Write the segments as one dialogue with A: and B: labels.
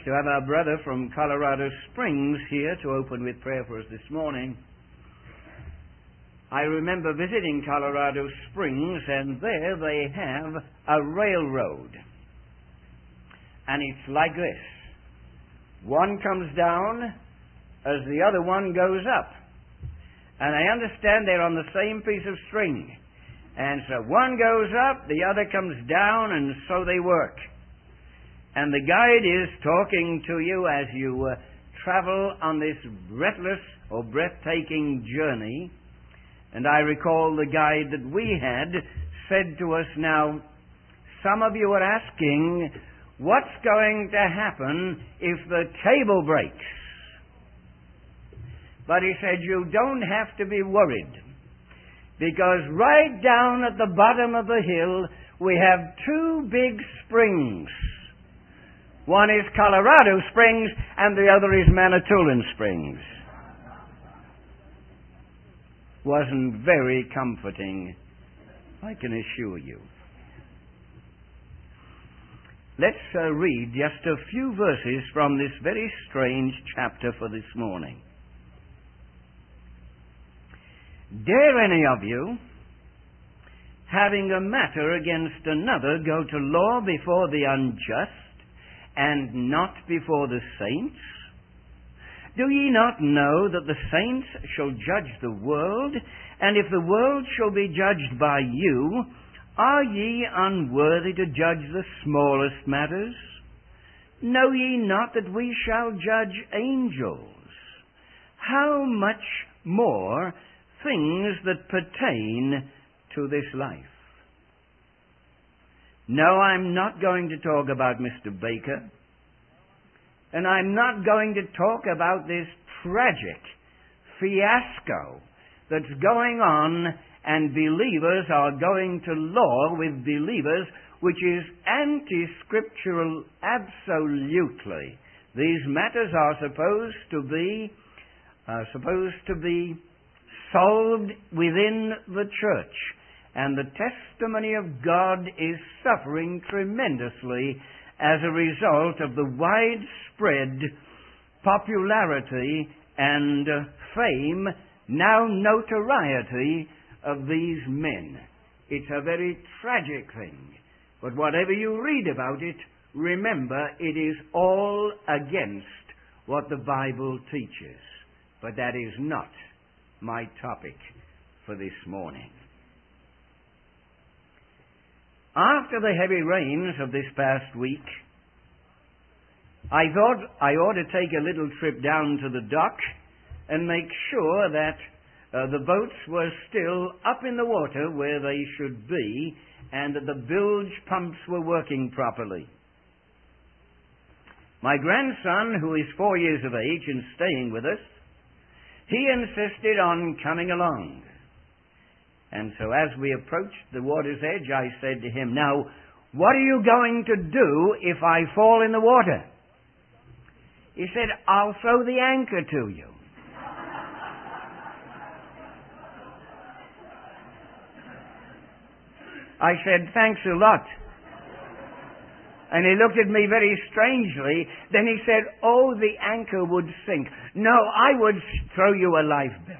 A: to have our brother from Colorado Springs here to open with prayer for us this morning. I remember visiting Colorado Springs, and there they have a railroad. And it's like this. One comes down as the other one goes up. And I understand they're on the same piece of string. And so one goes up, the other comes down, and so they work. And the guide is talking to you as you travel on this breathless or breathtaking journey. And I recall the guide that we had said to us, now, some of you are asking, what's going to happen if the cable breaks? But he said, you don't have to be worried, because right down at the bottom of the hill, we have two big springs. One is Colorado Springs, and the other is Manitoulin Springs. Wasn't very comforting, I can assure you. Let's read just a few verses from this very strange chapter for this morning. Dare any of you, having a matter against another, go to law before the unjust, and not before the saints? Do ye not know that the saints shall judge the world? And if the world shall be judged by you, are ye unworthy to judge the smallest matters? Know ye not that we shall judge angels? How much more things that pertain to this life? No, I'm not going to talk about Mr. Baker. And I'm not going to talk about this tragic fiasco that's going on, and believers are going to law with believers, which is anti-scriptural absolutely. These matters are supposed to be solved within the church, and the testimony of God is suffering tremendously as a result of the widespread popularity and fame, now notoriety, of these men. It's a very tragic thing. But whatever you read about it, remember it is all against what the Bible teaches. But that is not my topic for this morning. After the heavy rains of this past week, I thought I ought to take a little trip down to the dock and make sure that the boats were still up in the water where they should be, and that the bilge pumps were working properly. My grandson, who is 4 years of age and staying with us, he insisted on coming along. And so as we approached the water's edge, I said to him, now, what are you going to do if I fall in the water? He said, I'll throw the anchor to you. I said, thanks a lot. And he looked at me very strangely. Then he said, oh, the anchor would sink. No, I would throw you a lifebelt.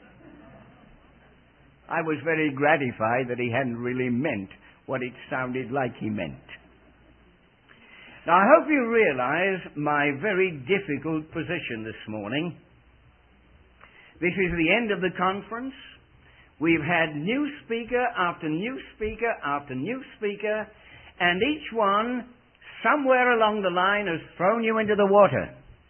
A: I was very gratified that he hadn't really meant what it sounded like he meant. Now, I hope you realize my very difficult position this morning. This is the end of the conference. We've had new speaker after new speaker after new speaker, and each one, somewhere along the line, has thrown you into the water.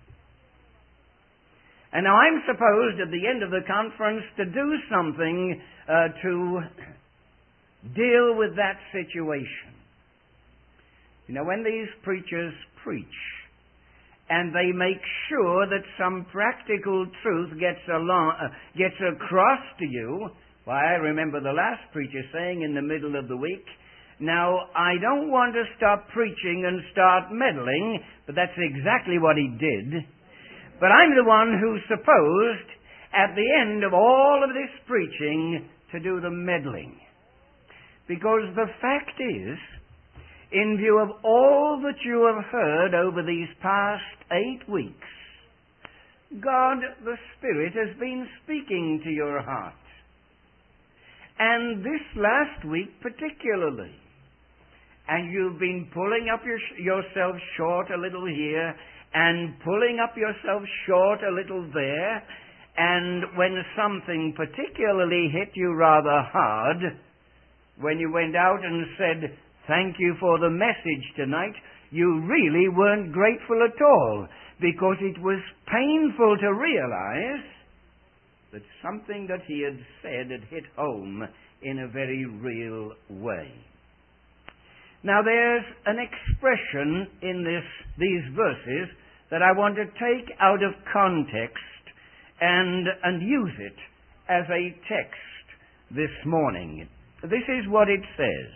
A: And now I'm supposed at the end of the conference to do something to deal with that situation. You know, when these preachers preach and they make sure that some practical truth gets across to you, why, I remember the last preacher saying in the middle of the week, now, I don't want to stop preaching and start meddling, but that's exactly what he did. But I'm the one who's supposed, at the end of all of this preaching, to do the meddling. Because the fact is, in view of all that you have heard over these past 8 weeks, God the Spirit has been speaking to your heart. And this last week particularly. And you've been pulling up yourself short a little here and pulling up yourself short a little there. And when something particularly hit you rather hard, when you went out and said, "Thank you for the message tonight," you really weren't grateful at all, because it was painful to realize that something that he had said had hit home in a very real way. Now there's an expression in these verses that I want to take out of context and use it as a text this morning. This is what it says.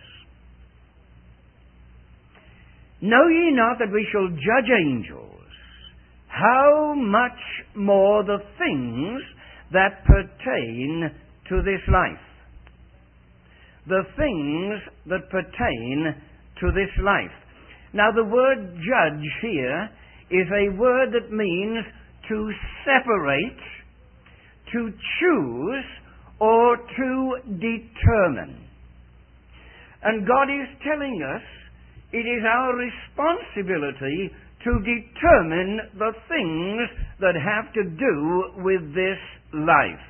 A: "Know ye not that we shall judge angels? How much more the things that pertain to this life?" The things that pertain to this life. Now the word judge here is a word that means to separate, to choose, or to determine. And God is telling us it is our responsibility to determine the things that have to do with this life.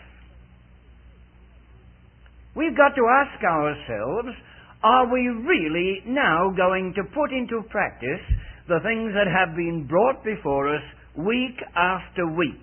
A: We've got to ask ourselves, are we really now going to put into practice the things that have been brought before us week after week?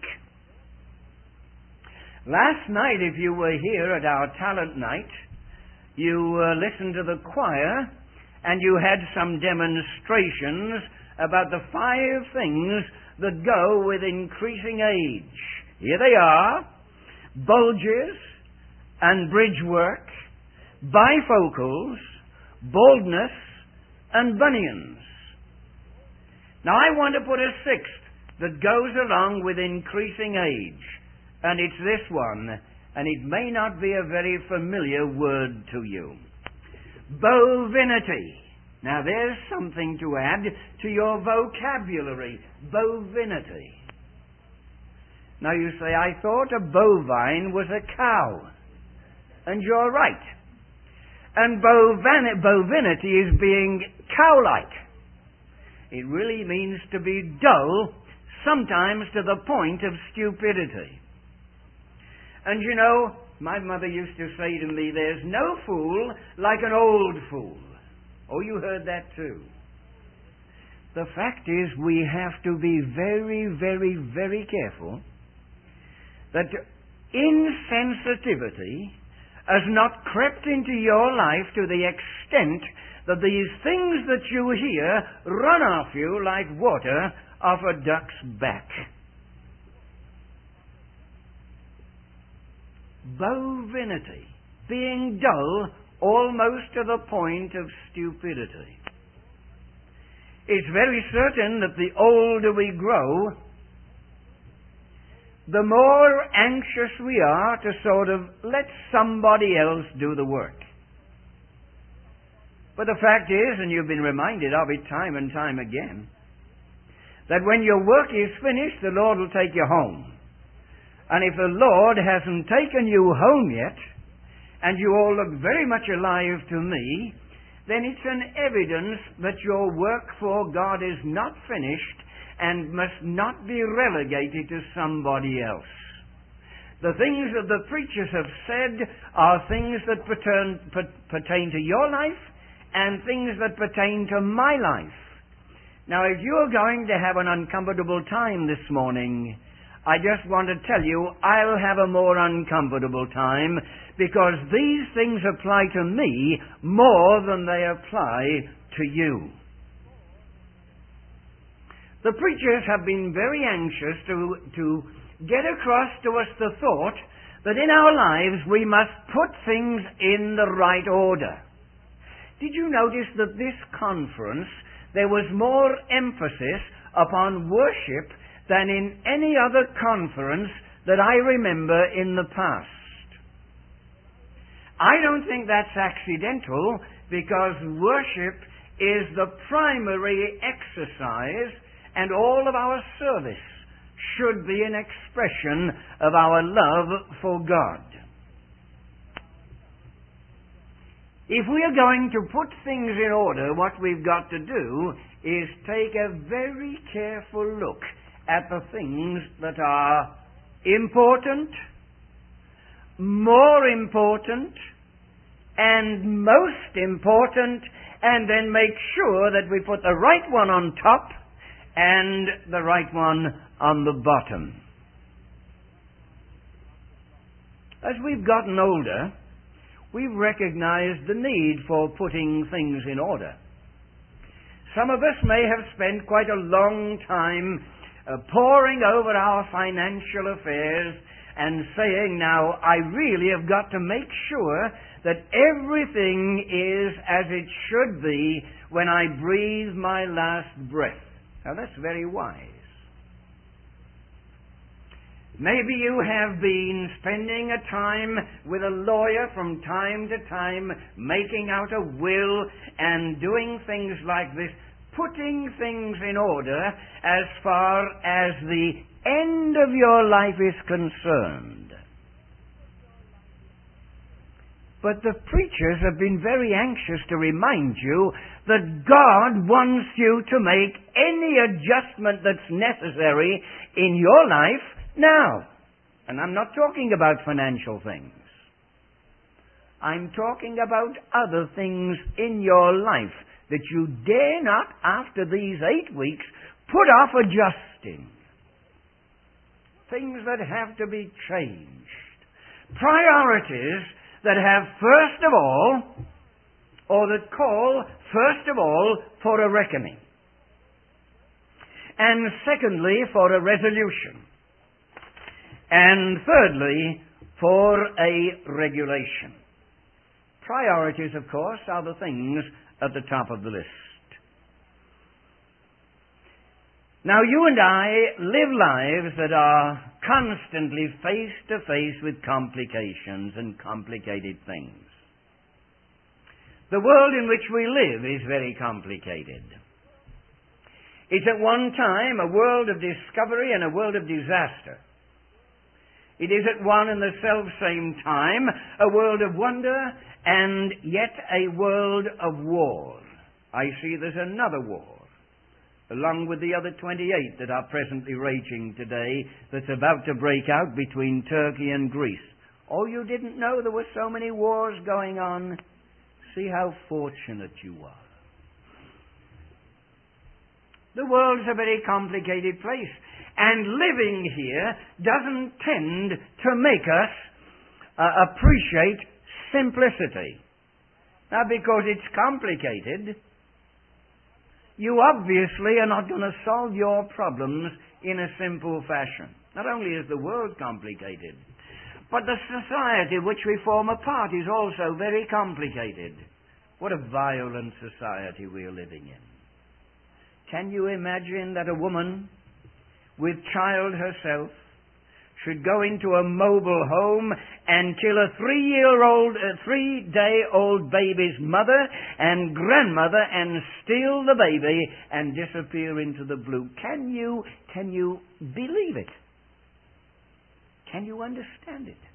A: Last night, if you were here at our talent night, you listened to the choir and you had some demonstrations about the 5 things that go with increasing age. Here they are: bulges and bridge work, bifocals, baldness, and bunions. Now I want to put a 6th that goes along with increasing age, and it's this one, and it may not be a very familiar word to you. Bovinity. Now there's something to add to your vocabulary. Bovinity. Now you say, "I thought a bovine was a cow." And you're right. And bovinity is being cow-like. It really means to be dull, sometimes to the point of stupidity. And you know, my mother used to say to me, "There's no fool like an old fool." Oh, you heard that too. The fact is, we have to be very, very, very careful that insensitivity has not crept into your life to the extent that these things that you hear run off you like water off a duck's back. Bovinity, being dull almost to the point of stupidity. It's very certain that the older we grow, the more anxious we are to sort of let somebody else do the work. But the fact is, and you've been reminded of it time and time again, that when your work is finished, the Lord will take you home. And if the Lord hasn't taken you home yet, and you all look very much alive to me, then it's an evidence that your work for God is not finished and must not be relegated to somebody else. The things that the preachers have said are things that pertain to your life and things that pertain to my life. Now, if you're going to have an uncomfortable time this morning, I just want to tell you, I'll have a more uncomfortable time, because these things apply to me more than they apply to you. The preachers have been very anxious to get across to us the thought that in our lives we must put things in the right order. Did you notice that this conference, there was more emphasis upon worship than in any other conference that I remember in the past? I don't think that's accidental, because worship is the primary exercise, and all of our service should be an expression of our love for God. If we are going to put things in order, what we've got to do is take a very careful look at the things that are important, more important, and most important, and then make sure that we put the right one on top and the right one on the bottom. As we've gotten older, we've recognized the need for putting things in order. Some of us may have spent quite a long time poring over our financial affairs and saying, now, I really have got to make sure that everything is as it should be when I breathe my last breath. Now, that's very wise. Maybe you have been spending a time with a lawyer from time to time, making out a will and doing things like this, putting things in order as far as the end of your life is concerned. But the preachers have been very anxious to remind you that God wants you to make any adjustment that's necessary in your life now. And I'm not talking about financial things. I'm talking about other things in your life that you dare not, after these 8 weeks, put off adjusting. Things that have to be changed. Priorities that have first of all, or that call first of all for a reckoning. And secondly, for a resolution. And thirdly, for a regulation. Priorities, of course, are the things at the top of the list. Now, you and I live lives that are constantly face to face with complications and complicated things. The world in which we live is very complicated. It's at one time a world of discovery and a world of disaster. It is at one and the self-same time a world of wonder and yet a world of war. I see there's another war, along with the other 28 that are presently raging today, that's about to break out between Turkey and Greece. Oh, you didn't know there were so many wars going on? See how fortunate you are. The world's a very complicated place, and living here doesn't tend to make us appreciate simplicity. Now, because it's complicated, you obviously are not going to solve your problems in a simple fashion. Not only is the world complicated, but the society which we form a part is also very complicated. What a violent society we are living in. Can you imagine that a woman with child herself should go into a mobile home and kill a 3-day-old baby's mother and grandmother and steal the baby and disappear into the blue? Can you believe it? Can you understand it?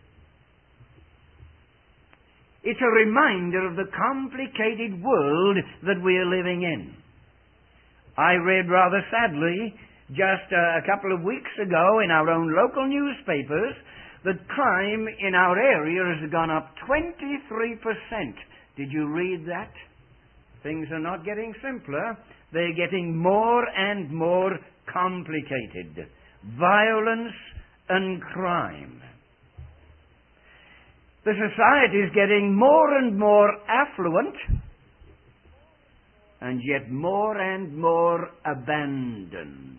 A: It's a reminder of the complicated world that we are living in. I read rather sadly just a couple of weeks ago in our own local newspapers that crime in our area has gone up 23%. Did you read that? Things are not getting simpler. They're getting more and more complicated. Violence and crime. The society is getting more and more affluent, and yet more and more abandoned.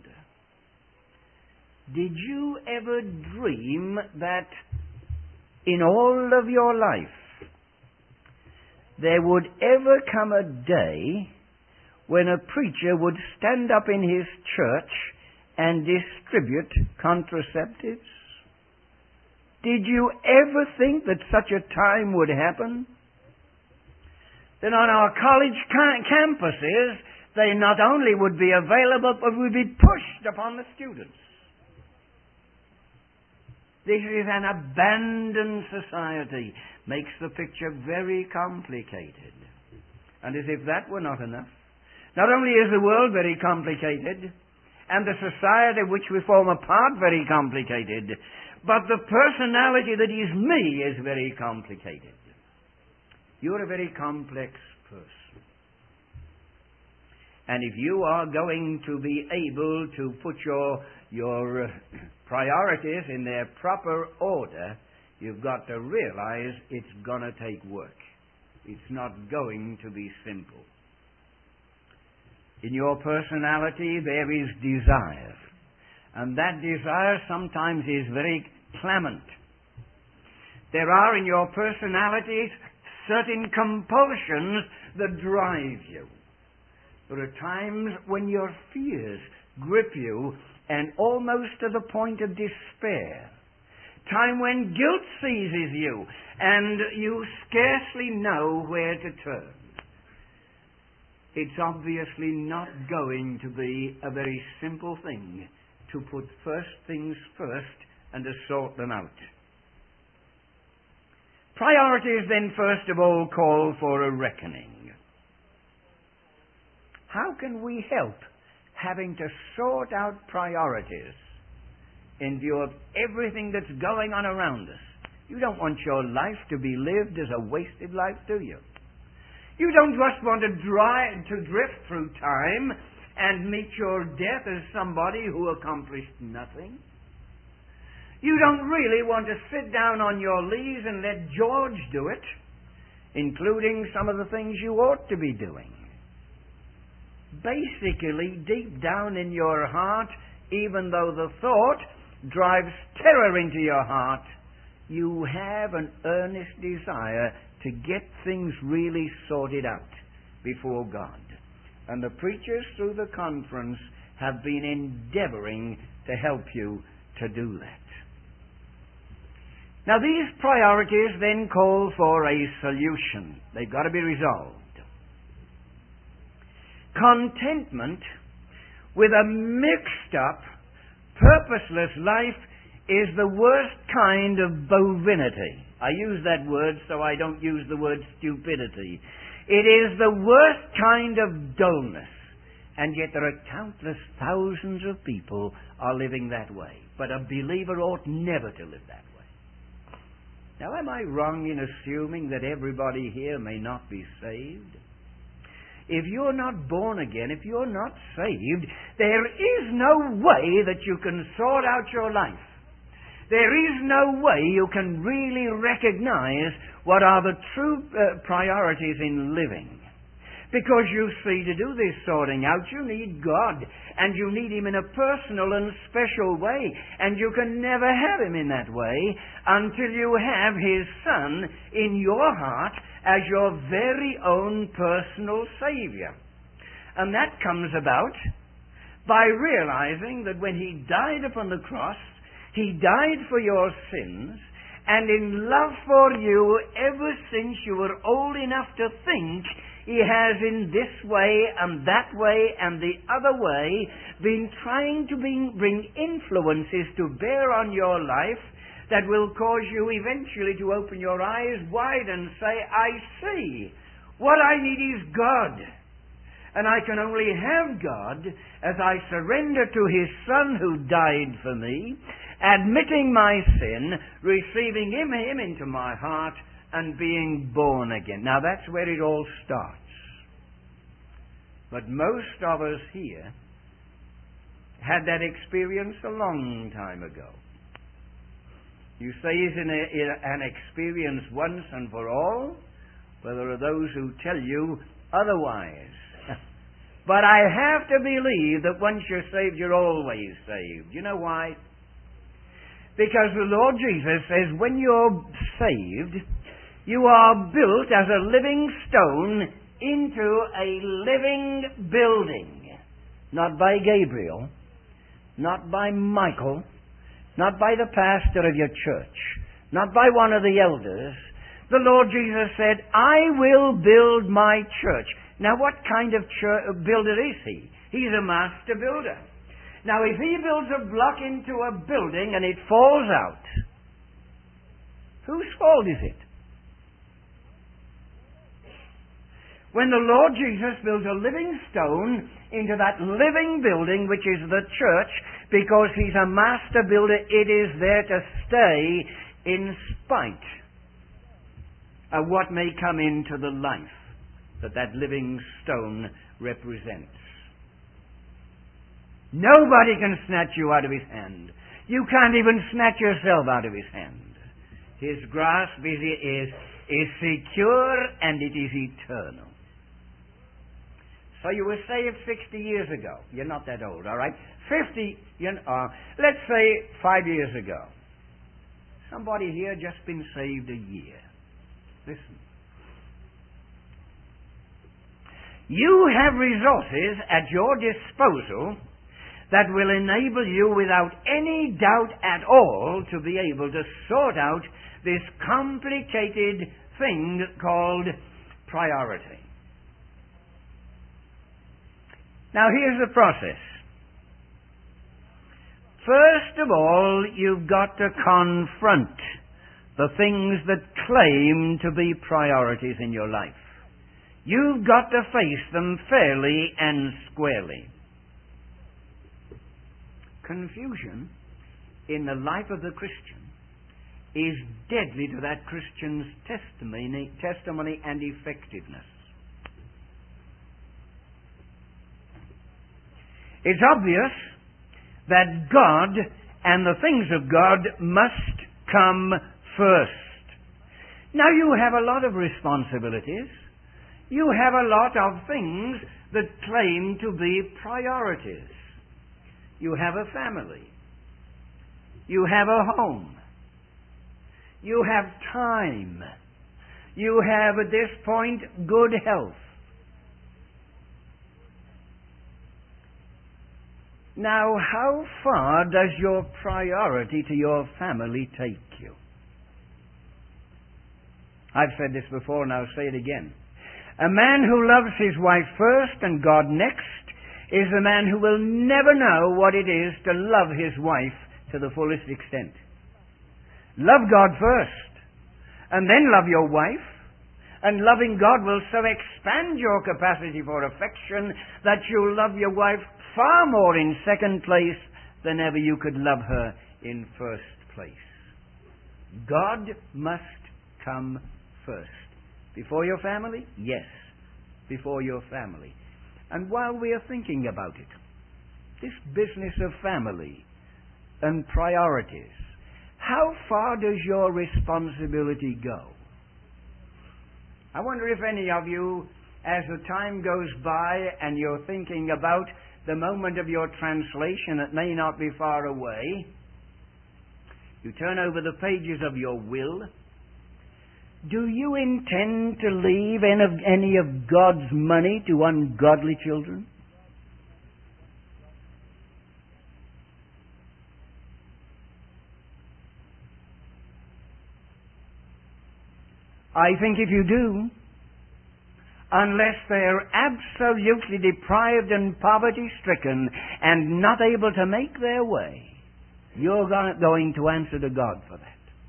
A: Did you ever dream that in all of your life there would ever come a day when a preacher would stand up in his church and distribute contraceptives? Did you ever think that such a time would happen? then on our college campuses, they not only would be available, but would be pushed upon the students. This is an abandoned society. Makes the picture very complicated. And as if that were not enough, not only is the world very complicated, and the society which we form a part very complicated, but the personality that is me is very complicated. You're a very complex person. And if you are going to be able to put your priorities in their proper order, you've got to realize it's going to take work. It's not going to be simple. In your personality there is desire. And that desire sometimes is very clamant. There are in your personalities certain compulsions that drive you. There are times when your fears grip you and almost to the point of despair. Time when guilt seizes you and you scarcely know where to turn. It's obviously not going to be a very simple thing to put first things first and to sort them out. Priorities then first of all call for a reckoning. How can we help having to sort out priorities in view of everything that's going on around us? You don't want your life to be lived as a wasted life, do you? You don't just want to drift through time and meet your death as somebody who accomplished nothing. You don't really want to sit down on your lees and let George do it, including some of the things you ought to be doing. Basically, deep down in your heart, even though the thought drives terror into your heart, you have an earnest desire to get things really sorted out before God. And the preachers through the conference have been endeavoring to help you to do that. Now, these priorities then call for a solution. They've got to be resolved. Contentment with a mixed up, purposeless life is the worst kind of bovinity. I use that word so I don't use the word stupidity. It is the worst kind of dullness. And yet there are countless thousands of people are living that way. But a believer ought never to live that way. Now, am I wrong in assuming that everybody here may not be saved? If you're not born again, if you're not saved, there is no way that you can sort out your life. There is no way you can really recognize what are the true priorities in living. Because you see, to do this sorting out, you need God. And you need Him in a personal and special way. And you can never have Him in that way until you have His Son in your heart as your very own personal Savior. And that comes about by realizing that when He died upon the cross, He died for your sins, and in love for you, ever since you were old enough to think, He has in this way and that way and the other way been trying to bring influences to bear on your life that will cause you eventually to open your eyes wide and say, I see. What I need is God. And I can only have God as I surrender to His Son who died for me, admitting my sin, receiving Him into my heart, and being born again. Now that's where it all starts. But most of us here had that experience a long time ago. You say, is it an experience once and for all? Well, there are those who tell you otherwise. But I have to believe that once you're saved, you're always saved. You know why? Because the Lord Jesus says when you're saved, you are built as a living stone into a living building. Not by Gabriel, not by Michael, not by the pastor of your church, not by one of the elders, The Lord Jesus said, I will build my church. Now what kind of builder is he? He's a master builder. Now if he builds a block into a building and it falls out, whose fault is it? When the Lord Jesus builds a living stone into that living building, which is the church, because he's a master builder, it is there to stay in spite of what may come into the life that living stone represents. Nobody can snatch you out of his hand. You can't even snatch yourself out of his hand. His grasp is secure and it is eternal. So you were saved 60 years ago. You're not that old, all right? 50, let's say 5 years ago. Somebody here just been saved a year. Listen. You have resources at your disposal that will enable you without any doubt at all to be able to sort out this complicated thing called priority. Now here's the process. First of all, you've got to confront the things that claim to be priorities in your life. You've got to face them fairly and squarely. Confusion in the life of the Christian is deadly to that Christian's testimony and effectiveness. It's obvious that God and the things of God must come first. Now you have a lot of responsibilities. You have a lot of things that claim to be priorities. You have a family. You have a home. You have time. You have, at this point, good health. Now, how far does your priority to your family take you? I've said this before and I'll say it again. A man who loves his wife first and God next is a man who will never know what it is to love his wife to the fullest extent. Love God first, and then love your wife, and loving God will so expand your capacity for affection that you'll love your wife far more in second place than ever you could love her in first place. God must come first. Before your family? Yes, before your family. And while we are thinking about it, this business of family and priorities, how far does your responsibility go? I wonder if any of you, as the time goes by and you're thinking about the moment of your translation that may not be far away, you turn over the pages of your will. Do you intend to leave any of God's money to ungodly children? I think if you do, unless they're absolutely deprived and poverty-stricken and not able to make their way, you're going to answer to God for that.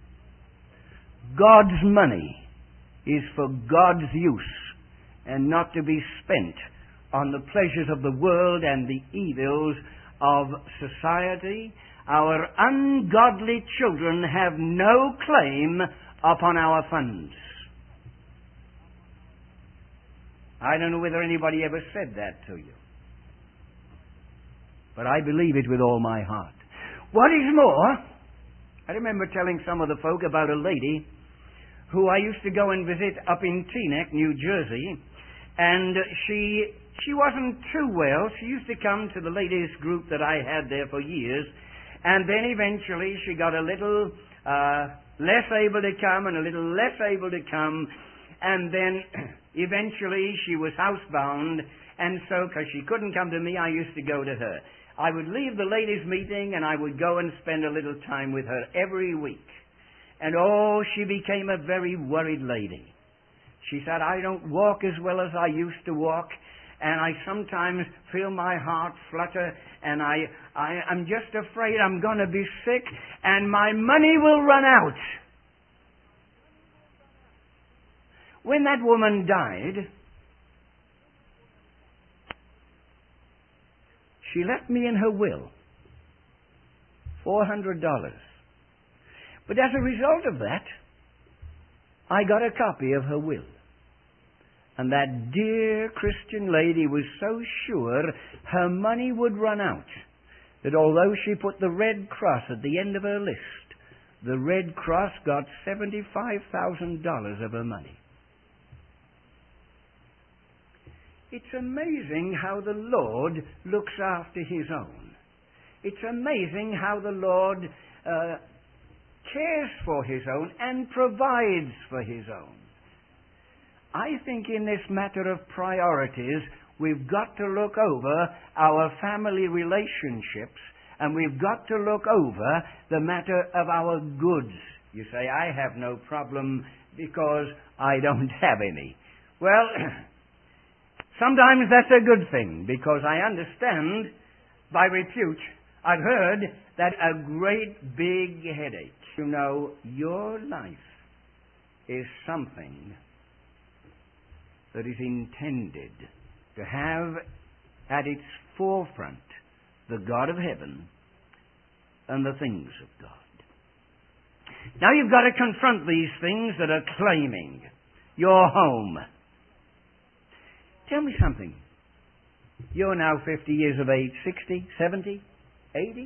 A: God's money is for God's use and not to be spent on the pleasures of the world and the evils of society. Our ungodly children have no claim upon our funds. I don't know whether anybody ever said that to you, but I believe it with all my heart. What is more, I remember telling some of the folk about a lady who I used to go and visit up in Teaneck, New Jersey, and she wasn't too well. She used to come to the ladies' group that I had there for years, and then eventually she got a little less able to come and a little less able to come, and then eventually she was housebound, and so, because she couldn't come to me, I used to go to her. I would leave the ladies' meeting and I would go and spend a little time with her every week. And oh, she became a very worried lady. She said, I don't walk as well as I used to walk, and I sometimes feel my heart flutter, and I'm just afraid I'm going to be sick, and my money will run out. When that woman died, she left me in her will $400. But as a result of that, I got a copy of her will. And that dear Christian lady was so sure her money would run out that although she put the Red Cross at the end of her list, the Red Cross got $75,000 of her money. It's amazing how the Lord looks after His own. It's amazing how the Lord cares for His own and provides for His own. I think in this matter of priorities, we've got to look over our family relationships, and we've got to look over the matter of our goods. You say, I have no problem because I don't have any. Well, sometimes that's a good thing, because I understand by repute, I've heard that a great big headache. You know, your life is something that is intended to have at its forefront the God of heaven and the things of God. Now you've got to confront these things that are claiming your home. Tell me something. You're now 50 years of age, 60, 70, 80?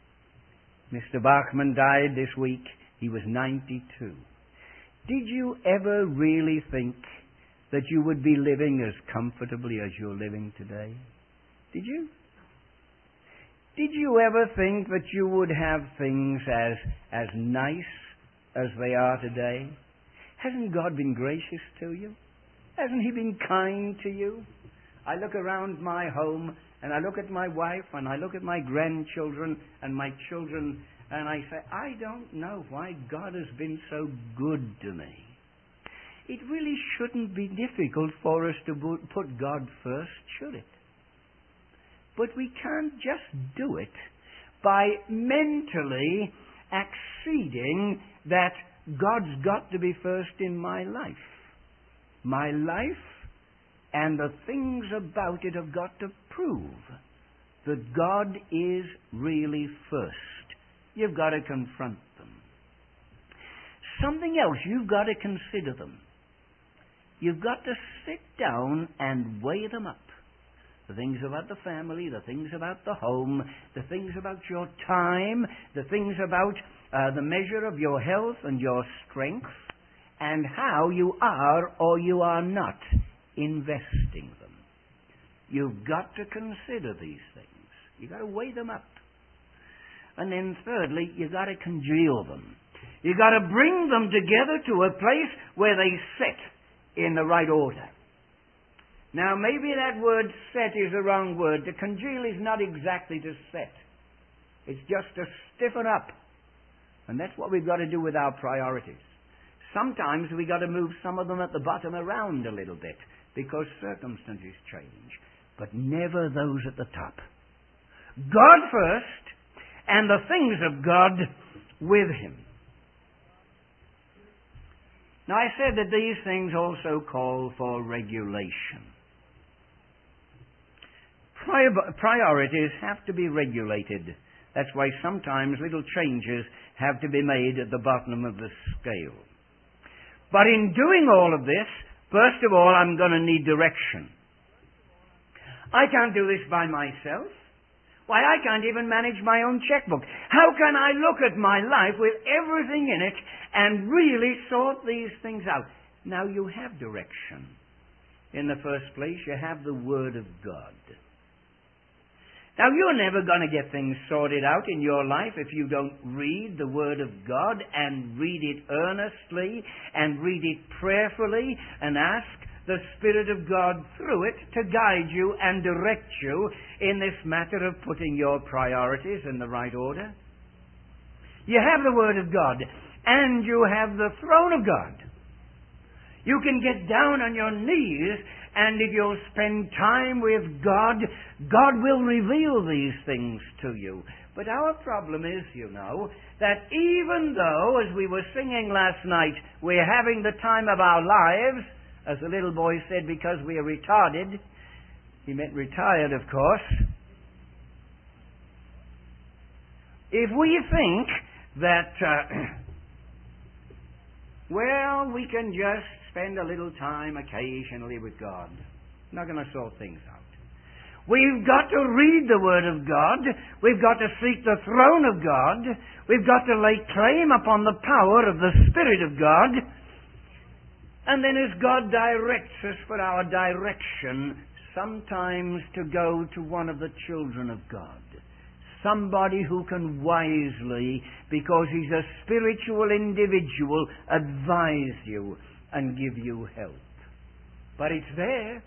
A: Mr. Bachman died this week. He was 92. Did you ever really think that you would be living as comfortably as you're living today? Did you? Did you ever think that you would have things as nice as they are today? Hasn't God been gracious to you? Hasn't He been kind to you? I look around my home, and I look at my wife, and I look at my grandchildren and my children, and I say, I don't know why God has been so good to me. It really shouldn't be difficult for us to put God first, should it? But we can't just do it by mentally acceding that God's got to be first in my life. My life and the things about it have got to prove that God is really first. You've got to confront them. Something else, you've got to consider them. You've got to sit down and weigh them up. The things about the family, the things about the home, the things about your time, the things about the measure of your health and your strength, and how you are or you are not investing them. You've got to consider these things. You've got to weigh them up. And then thirdly, you've got to congeal them. You've got to bring them together to a place where they sit in the right order. Now, maybe that word set is the wrong word. To congeal is not exactly to set. It's just to stiffen up. And that's what we've got to do with our priorities. Sometimes we've got to move some of them at the bottom around a little bit because circumstances change. But never those at the top. God first, and the things of God with Him. Now, I said that these things also call for regulation. Priorities have to be regulated. That's why sometimes little changes have to be made at the bottom of the scale. But in doing all of this, first of all, I'm going to need direction. I can't do this by myself. Why, I can't even manage my own checkbook. How can I look at my life with everything in it and really sort these things out? Now, you have direction. In the first place, you have the Word of God. Now, you're never going to get things sorted out in your life if you don't read the Word of God and read it earnestly and read it prayerfully and ask the Spirit of God through it to guide you and direct you in this matter of putting your priorities in the right order. You have the Word of God, and you have the throne of God. You can get down on your knees, and if you'll spend time with God, God will reveal these things to you. But our problem is, that even though, as we were singing last night, we're having the time of our lives, as the little boy said, because we are retarded. He meant retired, of course. If we think that, we can just spend a little time occasionally with God, not going to sort things out. We've got to read the Word of God. We've got to seek the throne of God. We've got to lay claim upon the power of the Spirit of God. And then as God directs us for our direction, sometimes to go to one of the children of God. Somebody who can wisely, because he's a spiritual individual, advise you and give you help. But it's there.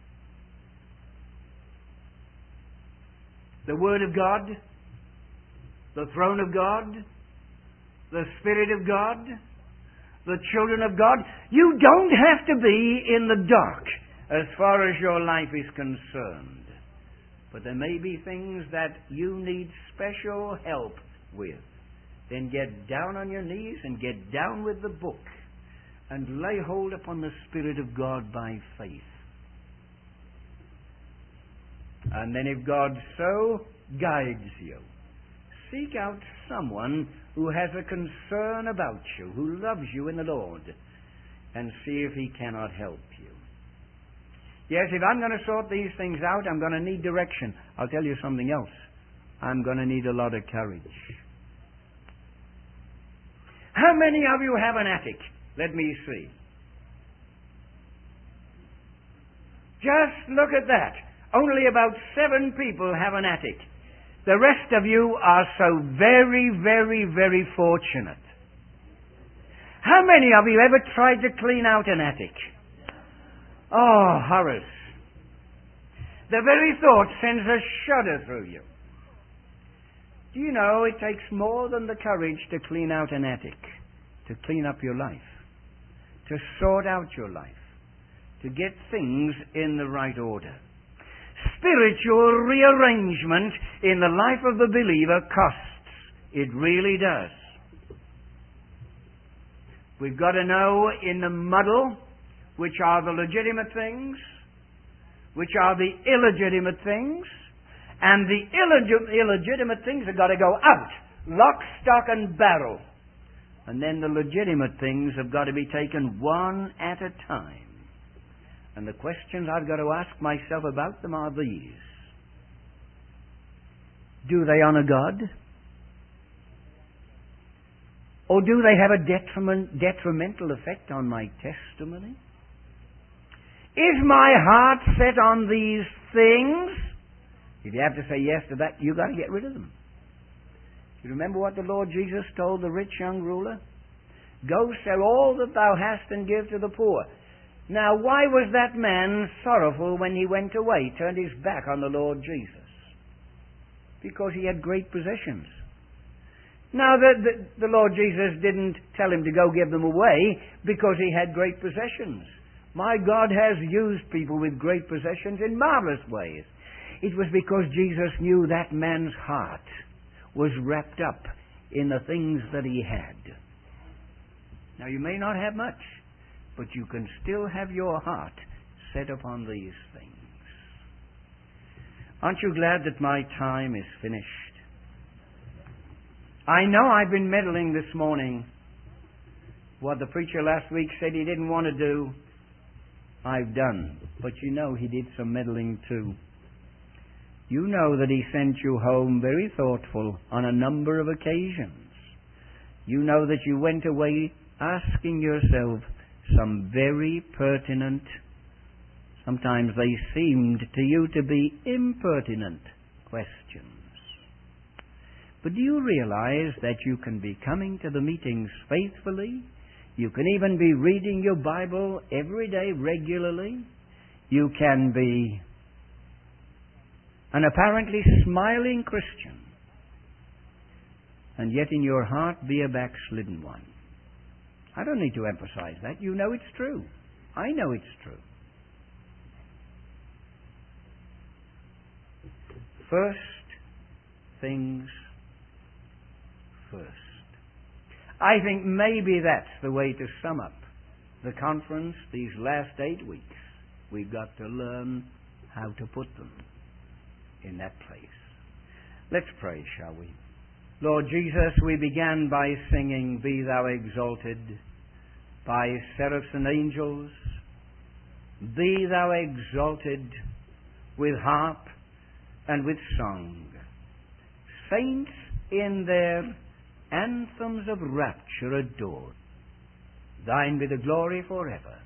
A: The Word of God, the throne of God, the Spirit of God, the children of God. You don't have to be in the dark as far as your life is concerned. But there may be things that you need special help with. Then get down on your knees and get down with the book and lay hold upon the Spirit of God by faith. And then if God so guides you, seek out someone who has a concern about you, who loves you in the Lord, and see if he cannot help you. Yes, if I'm going to sort these things out, I'm going to need direction. I'll tell you something else. I'm going to need a lot of courage. How many of you have an attic? Let me see. Just look at that. Only about 7 people have an attic. The rest of you are so very, very, very fortunate. How many of you ever tried to clean out an attic? Oh, horrors. The very thought sends a shudder through you. Do you know it takes more than the courage to clean out an attic, to clean up your life, to sort out your life, to get things in the right order. Spiritual rearrangement in the life of the believer costs. It really does. We've got to know in the muddle which are the legitimate things, which are the illegitimate things, and the illegitimate things have got to go out, lock, stock, and barrel. And then the legitimate things have got to be taken one at a time. And the questions I've got to ask myself about them are these. Do they honor God? Or do they have a detrimental effect on my testimony? Is my heart set on these things? If you have to say yes to that, you've got to get rid of them. You remember what the Lord Jesus told the rich young ruler? Go sell all that thou hast and give to the poor. Now, why was that man sorrowful when he went away, turned his back on the Lord Jesus? Because he had great possessions. Now, the Lord Jesus didn't tell him to go give them away because he had great possessions. My God has used people with great possessions in marvelous ways. It was because Jesus knew that man's heart was wrapped up in the things that he had. Now, you may not have much, but you can still have your heart set upon these things. Aren't you glad that my time is finished? I know I've been meddling this morning. What the preacher last week said he didn't want to do, I've done. But you know he did some meddling too. You know that he sent you home very thoughtful on a number of occasions. You know that you went away asking yourself some very pertinent, sometimes they seemed to you to be impertinent questions. But do you realize that you can be coming to the meetings faithfully? You can even be reading your Bible every day regularly. You can be an apparently smiling Christian, and yet in your heart be a backslidden one. I don't need to emphasize that. You know it's true. I know it's true. First things first. I think maybe that's the way to sum up the conference these last 8 weeks. We've got to learn how to put them in that place. Let's pray, shall we? Lord Jesus, we began by singing, Be Thou Exalted, by seraphs and angels. Be Thou exalted with harp and with song. Saints in their anthems of rapture adored. Thine be the glory forever.